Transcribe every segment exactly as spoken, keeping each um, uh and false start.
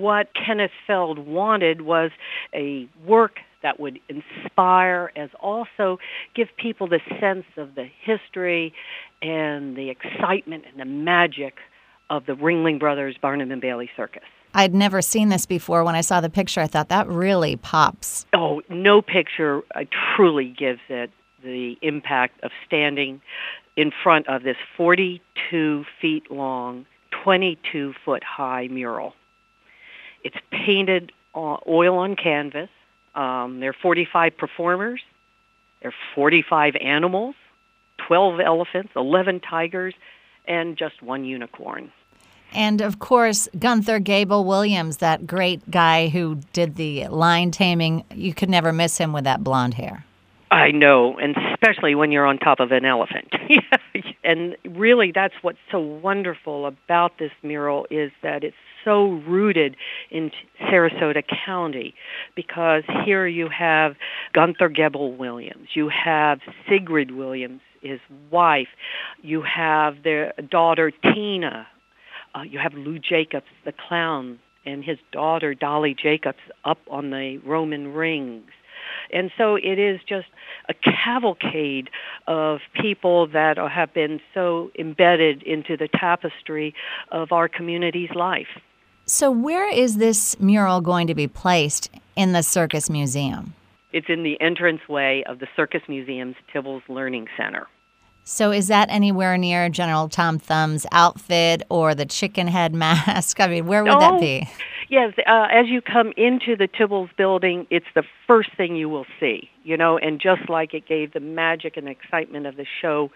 what Kenneth Feld wanted was a work that would inspire as also give people the sense of the history and the excitement and the magic of the Ringling Brothers Barnum and Bailey Circus. I'd never seen this before. When I saw the picture, I thought that really pops. Oh, no picture uh, truly gives it the impact of standing in front of this forty-two feet long, twenty-two foot high mural. It's painted uh, oil on canvas. Um, there are forty-five performers. There are forty-five animals, twelve elephants, eleven tigers, and just one unicorn. And, of course, Gunther Gable-Williams, that great guy who did the lion taming, you could never miss him with that blonde hair. I know, and especially when you're on top of an elephant. And really, that's what's so wonderful about this mural is that it's so rooted in Sarasota County, because here you have Gunther Gebel-Williams, you have Sigrid Williams, his wife, you have their daughter Tina, uh, you have Lou Jacobs, the clown, and his daughter Dolly Jacobs up on the Roman rings. And so it is just a cavalcade of people that have been so embedded into the tapestry of our community's life. So where is this mural going to be placed in the Circus Museum? It's in the entranceway of the Circus Museum's Tibbles Learning Center. So is that anywhere near General Tom Thumb's outfit or the chicken head mask? I mean, where would oh, that be? Yes, uh, as you come into the Tibbles building, it's the first thing you will see, you know, and just like it gave the magic and excitement of the show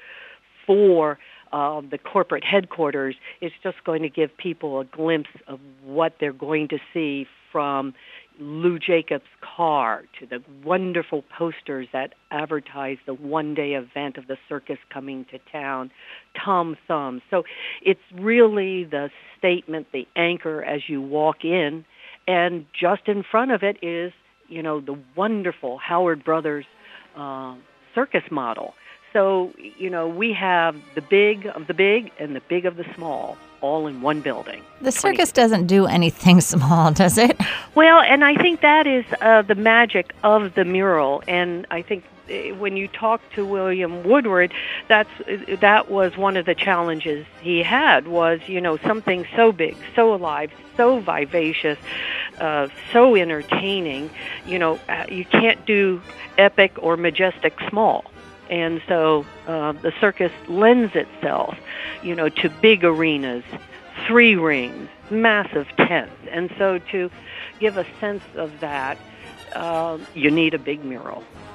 for uh, the corporate headquarters, it's just going to give people a glimpse of what they're going to see, from Lou Jacobs' car to the wonderful posters that advertise the one-day event of the circus coming to town, Tom Thumb. So it's really the statement, the anchor as you walk in, and just in front of it is, you know, the wonderful Howard Brothers uh, circus model. So, you know, we have the big of the big and the big of the small, all in one building. The circus doesn't do anything small, does it? Well, and I think that is uh, the magic of the mural. And I think when you talk to William Woodward, that's that was one of the challenges he had, was, you know, something so big, so alive, so vivacious, uh, so entertaining. You know, uh, you can't do epic or majestic small. And so uh, the circus lends itself, you know, to big arenas, three rings, massive tents. And so to give a sense of that, uh, you need a big mural.